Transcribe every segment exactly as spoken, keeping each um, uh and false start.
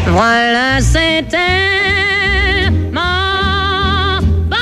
Voilà, c'était mon bal.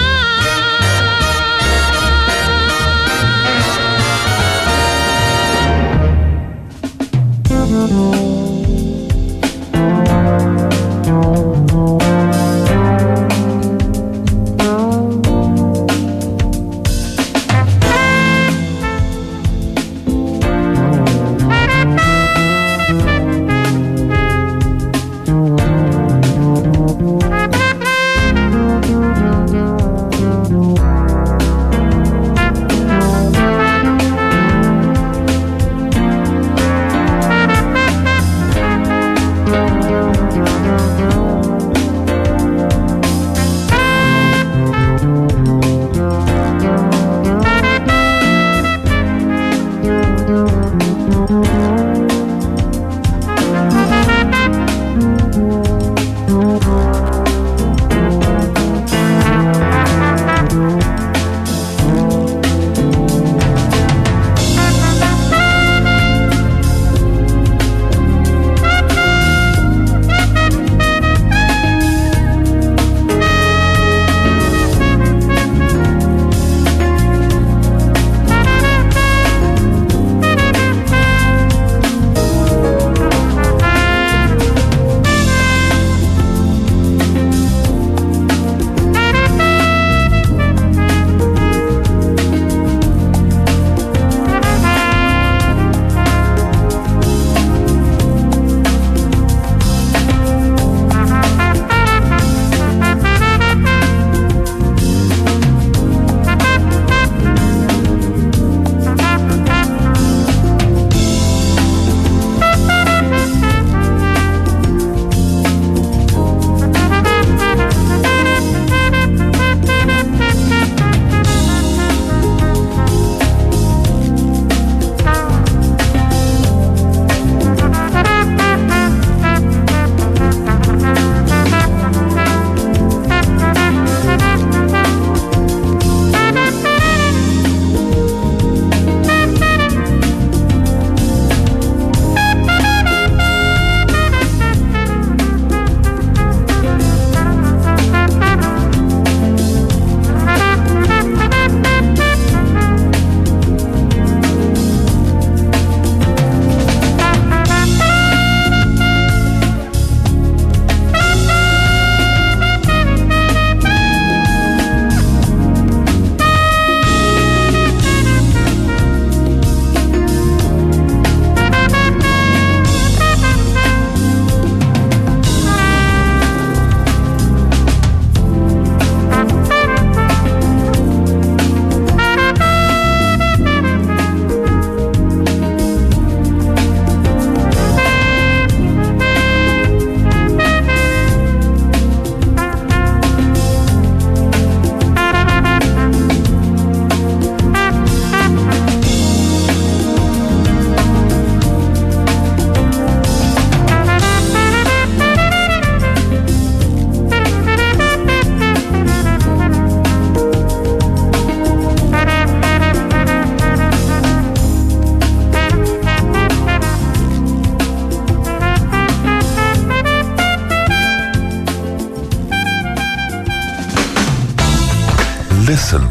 Listen.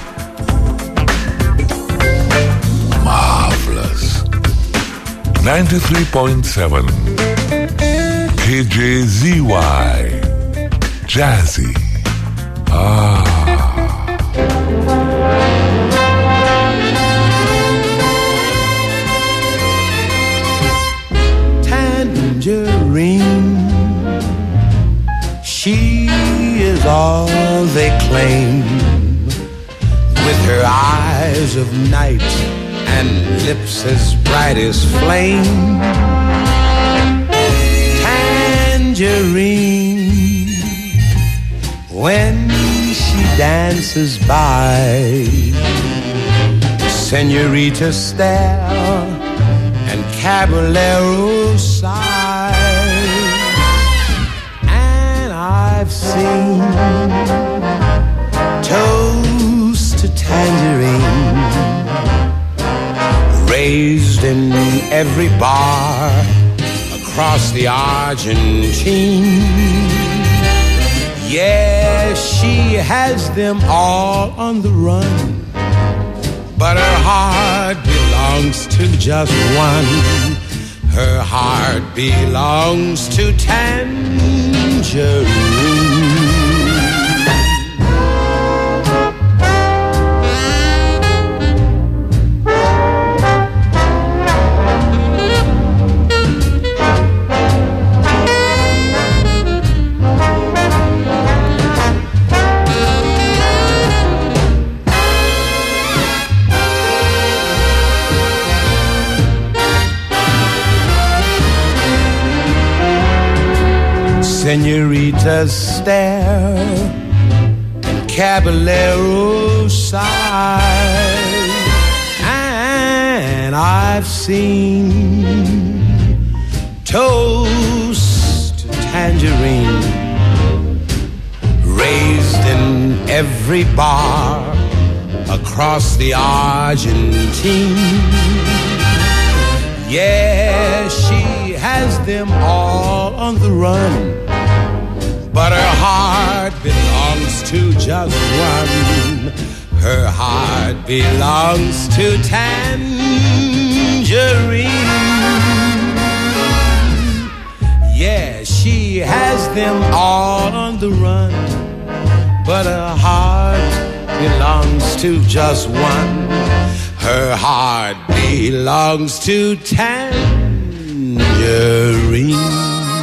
Marvelous. ninety-three point seven K J Z Y. Jazzy. Ah. Tangerine, she is all they claim, with her eyes of night and lips as bright as flame. Tangerine, when she dances by, señorita stare and caballero sigh. And I've seen toast to tangerine raised in every bar across the Argentine. Yeah, she has them all on the run, but her heart belongs to just one. Her heart belongs to Tangerine. Senoritas stare and caballeros sigh, and I've seen toast to tangerine raised in every bar across the Argentine. Yeah, she has them all on the run, but her heart belongs to just one. Her heart belongs to Tangerine. Yeah, she has them all on the run, but her heart belongs to just one. Her heart belongs to Tangerine.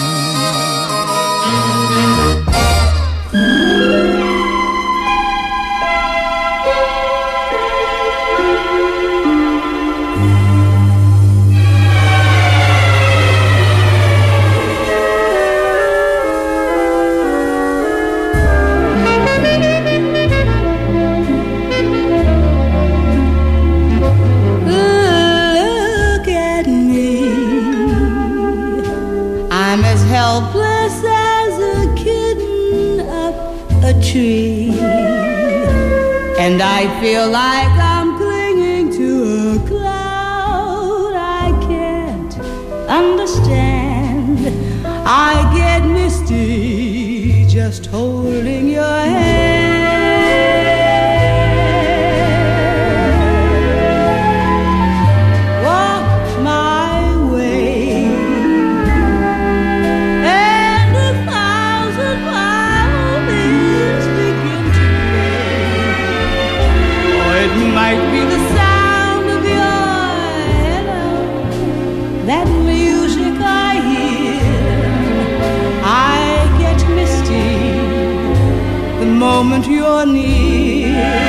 Helpless as a kitten up a tree, and I feel like I'm clinging to a cloud I can't understand. I get misty just holding your hand. Might be the sound of your hello, that music I hear. I get misty the moment you're near.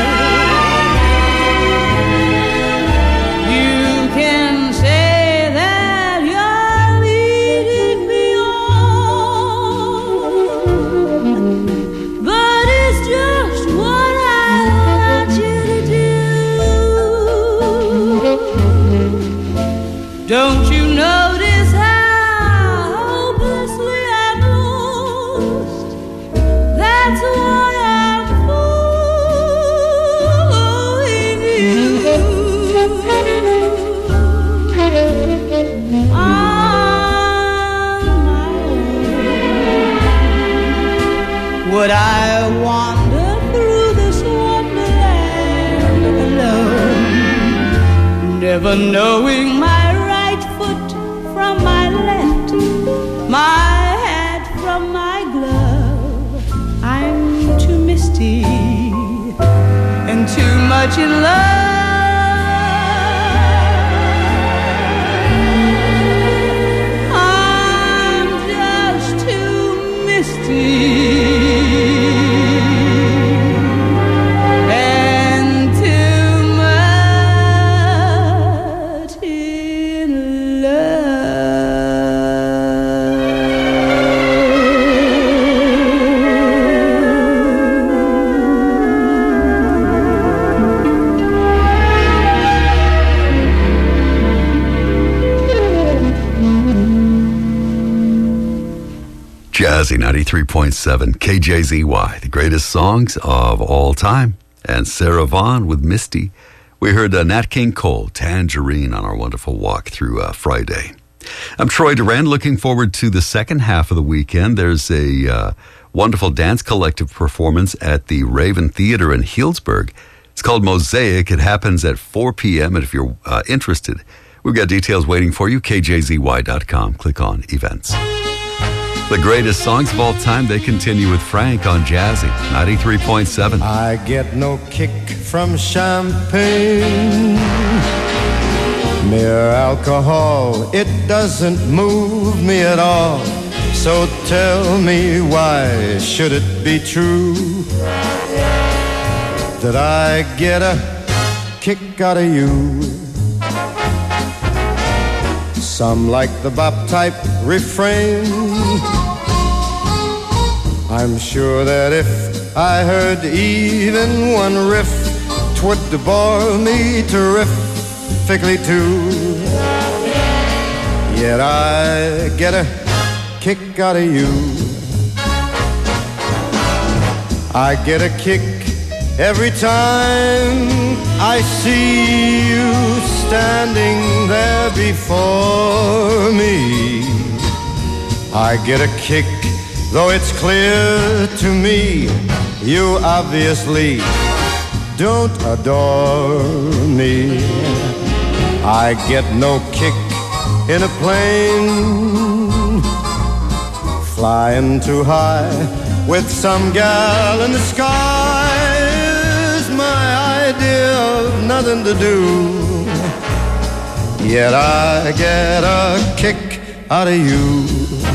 You can say that you're leading me on, but it's just what I want you to do. Don't you notice how hopelessly I'm lost? That's why I'm fooling you. On my own, would I wander through this wonderland alone, never knowing my from my left, my hat from my glove? I'm too misty and too much in love. I'm just too misty. Jazzy ninety-three point seven K J Z Y, the greatest songs of all time. And Sarah Vaughan with Misty. We heard uh, Nat King Cole, Tangerine, on our wonderful walk through uh, Friday. I'm Troy Duran, looking forward to the second half of the weekend. There's a uh, wonderful dance collective performance at the Raven Theater in Healdsburg. It's called Mosaic. It happens at four p.m. And if you're uh, interested, we've got details waiting for you, K J Z Y dot com. Click on events. The greatest songs of all time, they continue with Frank on Jazzy, ninety-three point seven. I get no kick from champagne. Mere alcohol, it doesn't move me at all. So tell me, why should it be true that I get a kick out of you? Some like the bop type refrain. I'm sure that if I heard even one riff, 'twould bore me terrifically too. Yet I get a kick out of you. I get a kick every time I see you standing there before me. I get a kick, though it's clear to me you obviously don't adore me. I get no kick in a plane flying too high with some gal in the sky is my idea of nothing to do. Yet I get a kick out of you.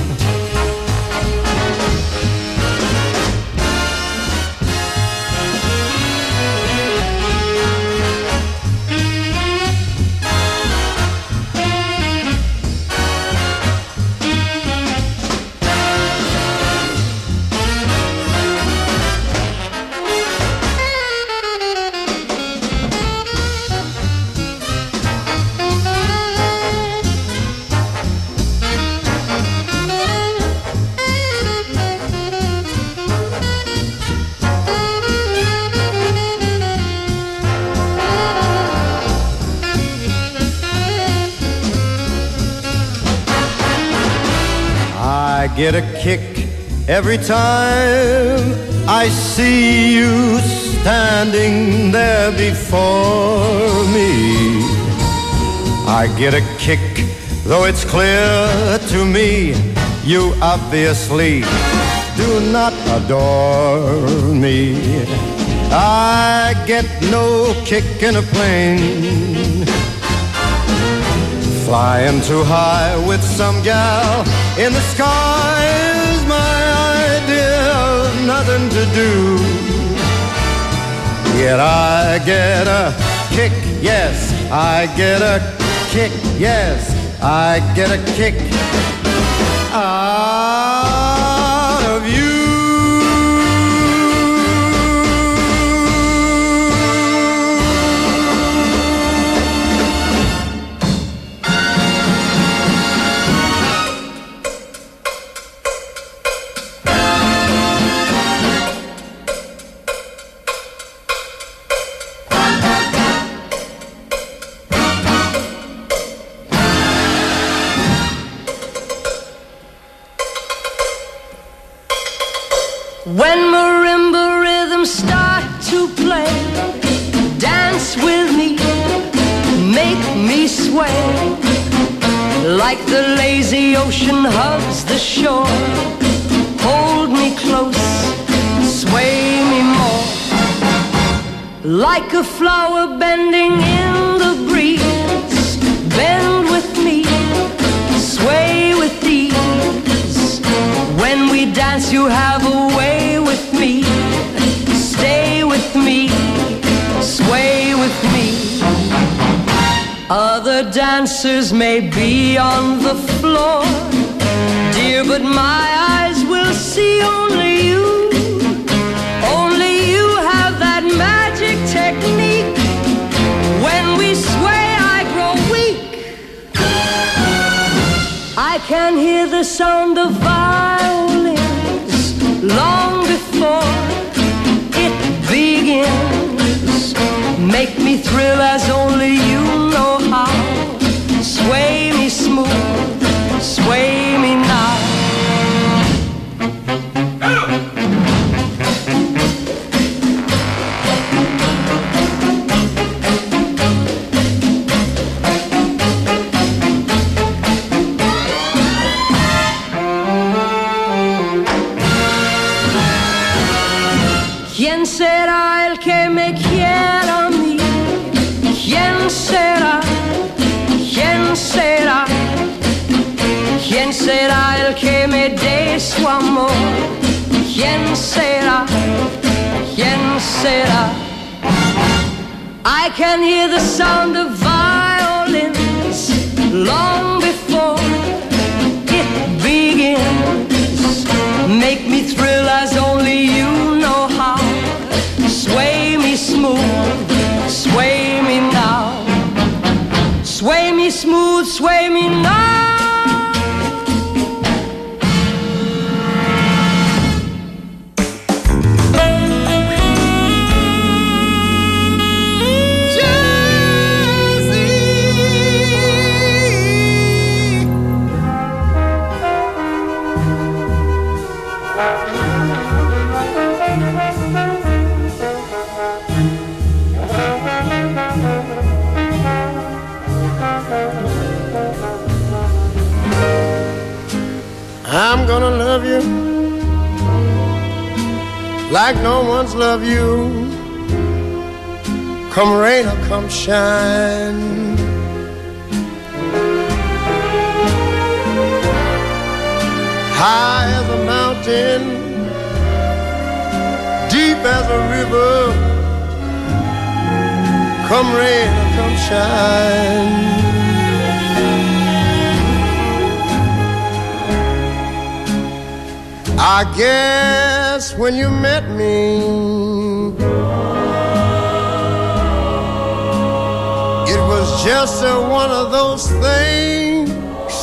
I get a kick every time I see you standing there before me. I get a kick, though it's clear to me you obviously do not adore me. I get no kick in a plane flying too high with some gal in the sky is my idea of nothing to do. Yet I get a kick, yes, I get a kick, yes, I get a kick out of you. When marimba rhythms start to play, dance with me, make me sway. Like the lazy ocean hugs the shore, hold me close, sway me more. Like a flower bending in the breeze, bend with me, sway with ease. When we dance you have a way with me, stay with me, sway with me. Other dancers may be on the floor, dear, but my eyes will see only you. Only you have that magic technique. When we sway I grow weak. I can hear the sound of violins long before it begins. Make me thrill as only you know how. Sway me smooth, será el que me quiera a mí? ¿Quién será? ¿Quién será? ¿Quién será el que me dé su amor? ¿Quién será? ¿Quién será? I can hear the sound of violins long before it begins. Make me thrill as only you know how. Sway me smooth, sway me now. Sway me smooth, sway me now. I'm gonna love you like no one's loved you. Come rain or come shine. High as a mountain, deep as a river. Come rain or come shine. I guess when you met me, it was just a, one of those things.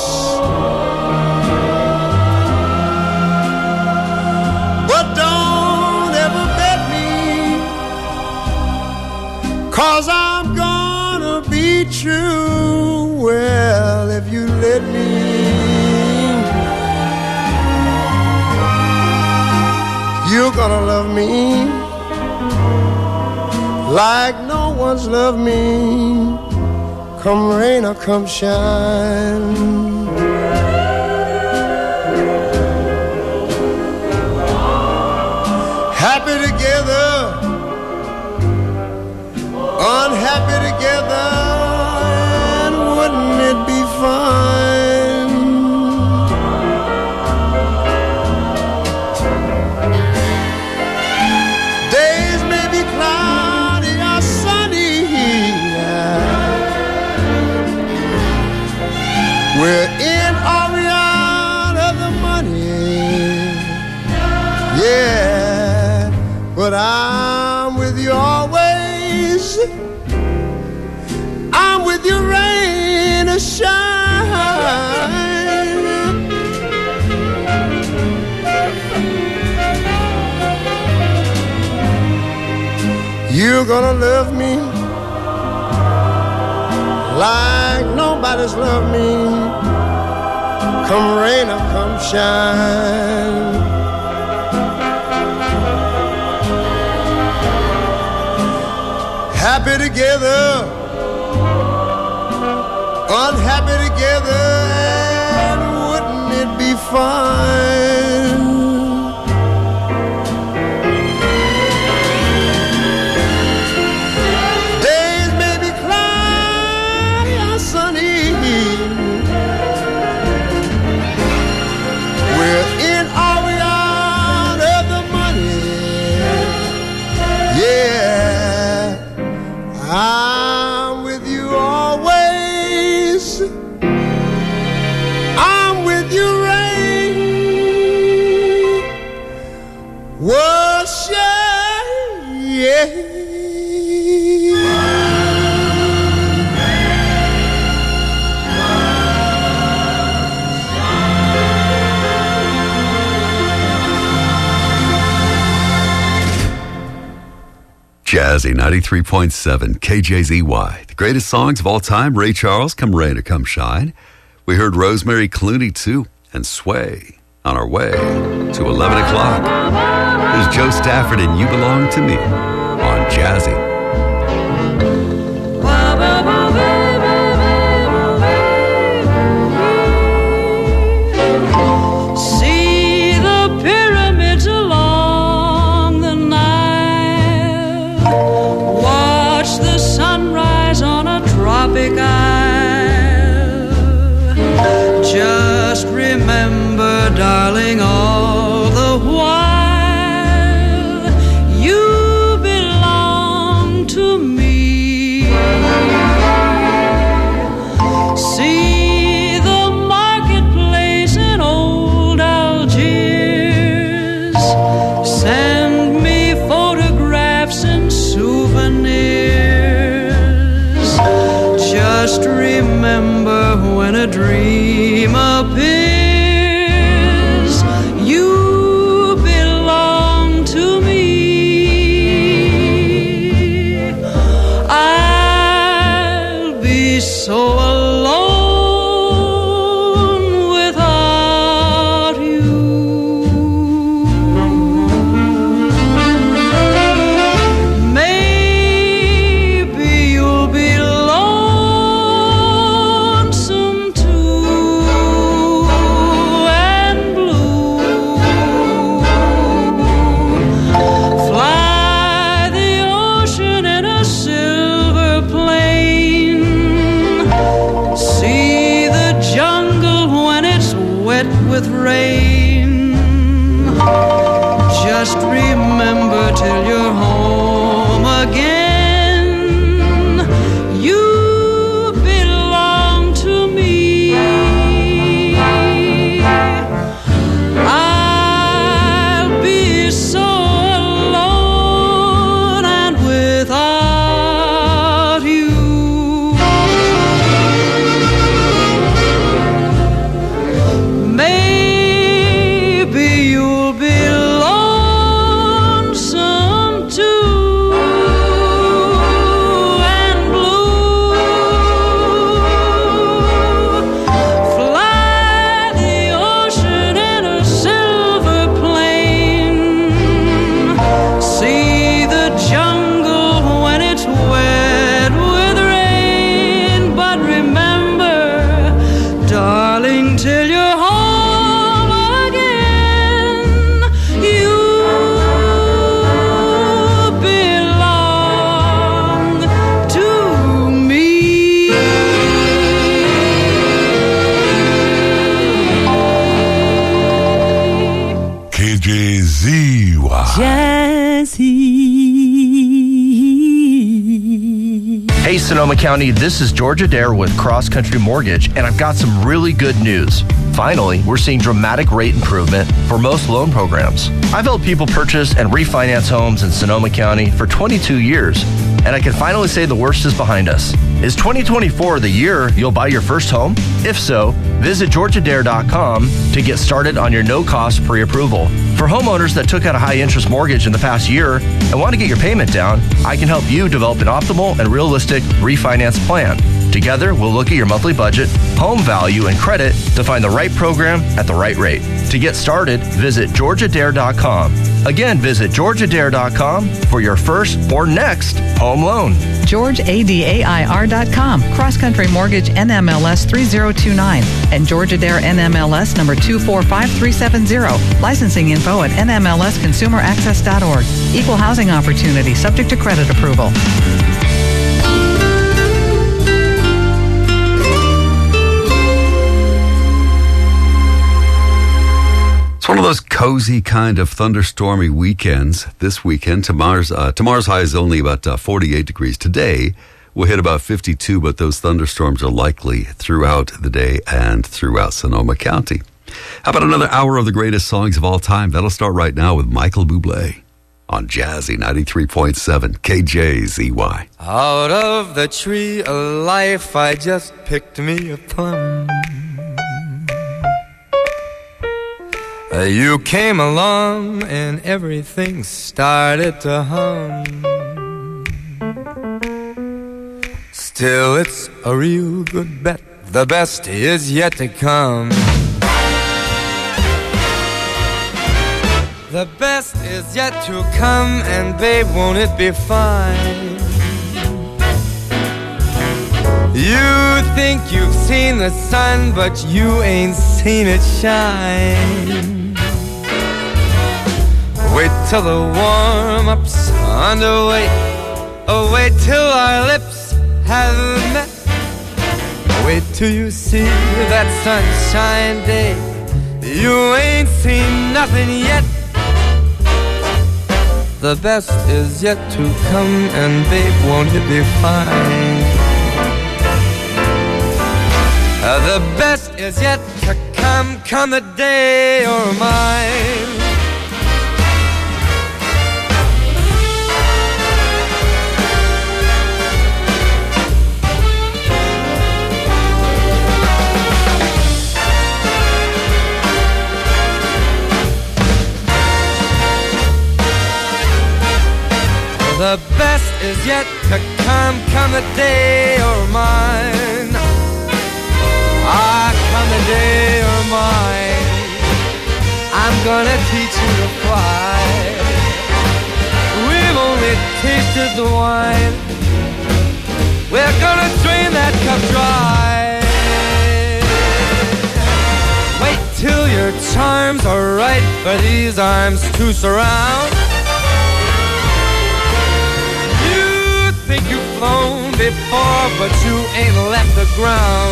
But don't ever bet me, 'cause I'm gonna be true. Well, if you let me, you're gonna love me like no one's loved me. Come rain or come shine. Happy together, unhappy together, and wouldn't it be fine? Days may be cloudy or sunny, we're in or we're out of the money, yeah, but I'm with you always. I'm with you rain or shine. You're gonna love me like nobody's loved me. Come rain or come shine. Happy together, unhappy together, and wouldn't it be fine? Days may be cloudy or sunny, we're in or we out of the money, yeah, I'm with you always. I'm with you, rain. Worship, yeah. Jazzy ninety-three point seven K J Z Y. The greatest songs of all time. Ray Charles, Come Rain or Come Shine. We heard Rosemary Clooney too, and Sway. On our way to eleven o'clock. There's Joe Stafford and You Belong to Me on Jazzy. See the pyramids along the Nile. K J Z Y. Jazzy. Hey, Sonoma County, this is George Adair with Cross Country Mortgage, and I've got some really good news. Finally, we're seeing dramatic rate improvement for most loan programs. I've helped people purchase and refinance homes in Sonoma County for twenty-two years, and I can finally say the worst is behind us. Is twenty twenty-four the year you'll buy your first home? If so, visit george adair dot com to get started on your no-cost pre-approval. For homeowners that took out a high-interest mortgage in the past year and want to get your payment down, I can help you develop an optimal and realistic refinance plan. Together, we'll look at your monthly budget, home value, and credit to find the right program at the right rate. To get started, visit george adair dot com. Again, visit george adair dot com for your first or next home loan. george adair dot com, Cross Country Mortgage N M L S three zero two nine, and George Adair N M L S number two four five three seven zero. Licensing info at n m l s consumer access dot org. Equal housing opportunity, subject to credit approval. It's one of those cozy kind of thunderstormy weekends this weekend. Tomorrow's, uh, tomorrow's high is only about uh, forty-eight degrees. Today, we'll hit about fifty-two, but those thunderstorms are likely throughout the day and throughout Sonoma County. How about another hour of the greatest songs of all time? That'll start right now with Michael Bublé on Jazzy ninety-three point seven K J Z Y. Out of the tree of life I just picked me a plum. Uh, You came along and everything started to hum. Still it's a real good bet, the best is yet to come. The best is yet to come, and babe, won't it be fine? You think you've seen the sun, but you ain't seen it shine. Wait till the warm-up's underway. Oh, wait till our lips have met. Wait till you see that sunshine day. You ain't seen nothing yet. The best is yet to come, and babe, won't it be fine? Uh, the best is yet to come, come the day you're mine. The best is yet to come, come the day you're mine. Ah, come the day you're mine. I'm gonna teach you to fly. We've only tasted the wine. We're gonna drain that cup dry. Wait till your charms are right for these arms to surround. Think you've flown before, but you ain't left the ground.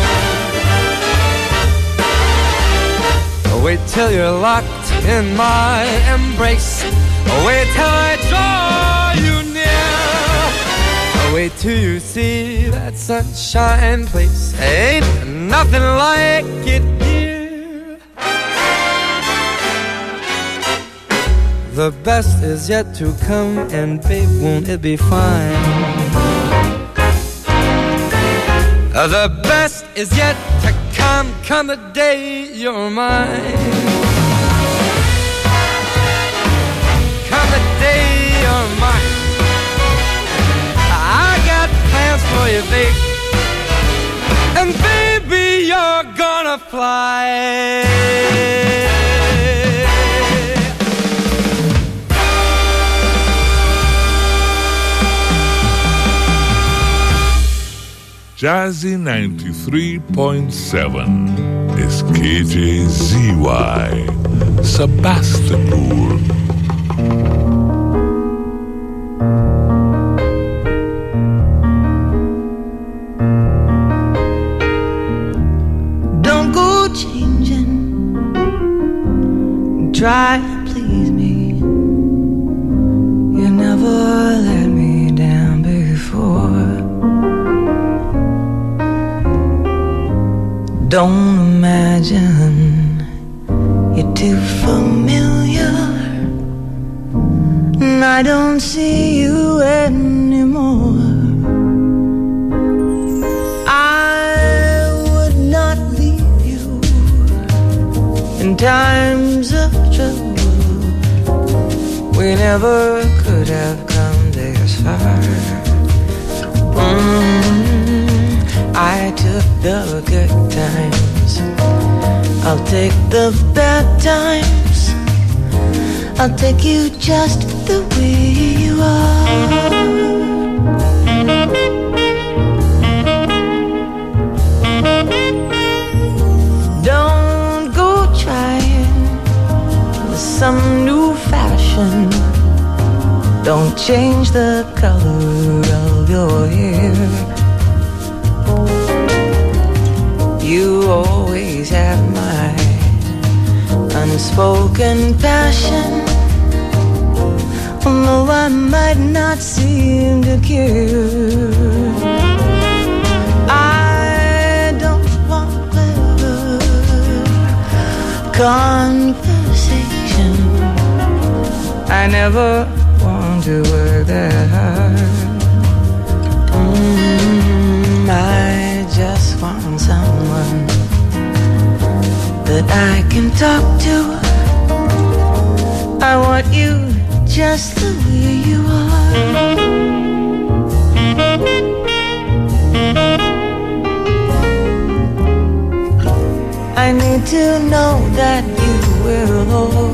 Wait till you're locked in my embrace. Wait till I draw you near. Wait till you see that sunshine place. Ain't nothing like it here. The best is yet to come, and babe, won't it be fine? Uh, the best is yet to come, come the day you're mine. Come the day you're mine. I got plans for you, babe. And baby, you're gonna fly. Jazzy ninety-three point seven is K J Z Y, Sebastopol. Don't go changing. Try to please me. You never let me down before. Don't imagine you're too familiar, and I don't see you anymore. In times of trouble, we never could have come this far. Mm, I took the good times, I'll take the bad times. I'll take you just the way you are. Some new fashion. Don't change the color of your hair. You always have my unspoken passion, although I might not seem to care. I don't want clever conversation. I never want to work that hard. Mm, I just want someone that I can talk to. I want you just the way you are. I need to know that you will always